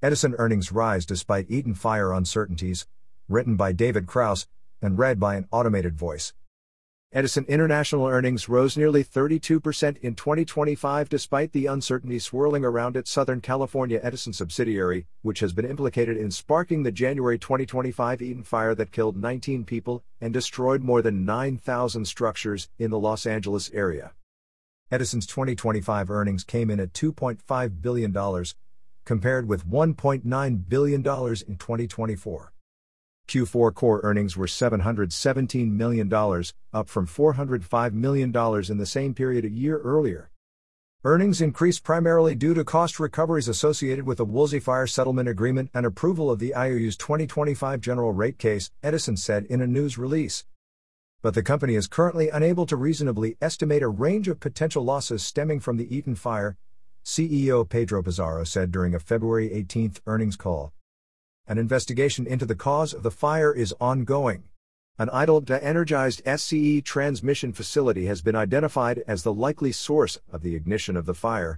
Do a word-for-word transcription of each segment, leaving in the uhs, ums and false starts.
Edison earnings rise despite Eaton fire uncertainties, written by David Krause, and read by an automated voice. Edison International earnings rose nearly thirty-two percent in twenty twenty-five despite the uncertainty swirling around its Southern California Edison subsidiary, which has been implicated in sparking the January twenty twenty-five Eaton fire that killed nineteen people and destroyed more than nine thousand structures in the Los Angeles area. Edison's twenty twenty-five earnings came in at two point five billion dollars, compared with one point nine billion dollars in twenty twenty-four. Q four core earnings were seven hundred seventeen million dollars, up from four hundred five million dollars in the same period a year earlier. Earnings increased primarily due to cost recoveries associated with the Woolsey Fire settlement agreement and approval of the I O U's twenty twenty-five general rate case, Edison said in a news release. But the company is currently unable to reasonably estimate a range of potential losses stemming from the Eaton fire, C E O Pedro Pizarro said during a February eighteenth earnings call. An investigation into the cause of the fire is ongoing. An idle de-energized S C E transmission facility has been identified as the likely source of the ignition of the fire.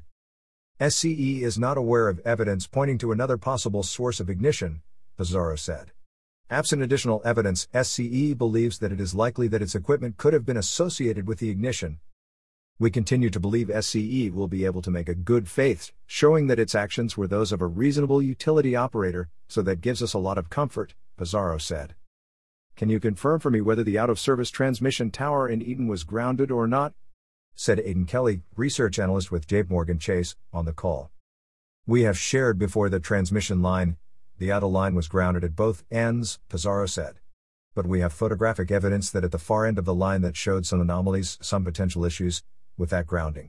S C E is not aware of evidence pointing to another possible source of ignition, Pizarro said. Absent additional evidence, S C E believes that it is likely that its equipment could have been associated with the ignition. We continue to believe S C E will be able to make a good faith, showing that its actions were those of a reasonable utility operator, so that gives us a lot of comfort, Pizarro said. Can you confirm for me whether the out-of-service transmission tower in Eaton was grounded or not? Said Aidan Kelly, research analyst with JPMorgan Chase, on the call. We have shared before the transmission line, the outer line was grounded at both ends, Pizarro said. But we have photographic evidence that at the far end of the line that showed some anomalies, some potential issues with that grounding.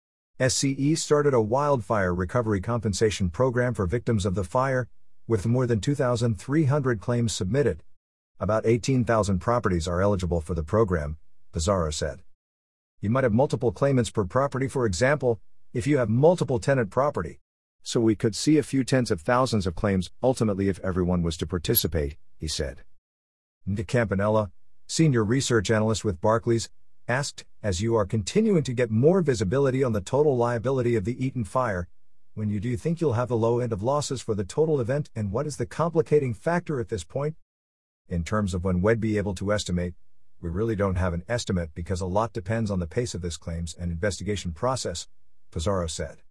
S C E started a wildfire recovery compensation program for victims of the fire, with more than two thousand three hundred claims submitted. About eighteen thousand properties are eligible for the program, Pizarro said. You might have multiple claimants per property, for example, if you have multiple tenant property. So we could see a few tens of thousands of claims, ultimately, if everyone was to participate, he said. Nick Campanella, senior research analyst with Barclays, asked, as you are continuing to get more visibility on the total liability of the Eaton fire, when you do you think you'll have the low end of losses for the total event, and what is the complicating factor at this point? In terms of when we'd be able to estimate, we really don't have an estimate because a lot depends on the pace of this claims and investigation process, Pizarro said.